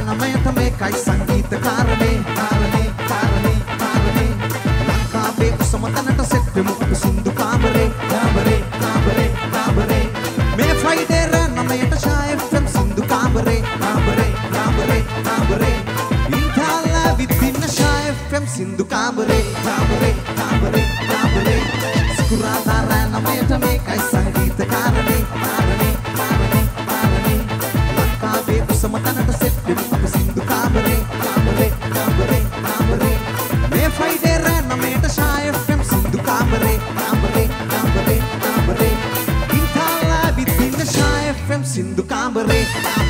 නමයට මේකයි සංගීත කාරණේ කාරණේ කාරණේ කාරණේ ලංකාවේ උසම තැනට සෙට් වෙමු අපි සින්දු කාමරේ කාමරේ කාමරේ කාමරේ මේ ෆ්‍රයිඩේ රෑ නමයට ෂා FM සින්දු කාමරේ කාමරේ කාමරේ කාමරේ ඉන්ටාලා විදින්න ෂා FM සින්දු කාමරේ කාමරේ කාමරේ කාමරේ සිකුරාදා රෑ නමයට මේකයි සංගීත කාරණේ කාරණේ කාරණේ කාරණේ ලංකාවේ උසම තැනට සෙට් වෙමු අපි සින්දු කාමරේ කාමරේ කාමරේ කාමරේ මේ ෆ්‍රයිඩේ රෑ නමයට ෂා FM සින්දු කාමරේ කාමරේ කාමරේ කාමරේ ඉන්ටාලා විදින්න ෂා FM සින්දු කාමරේ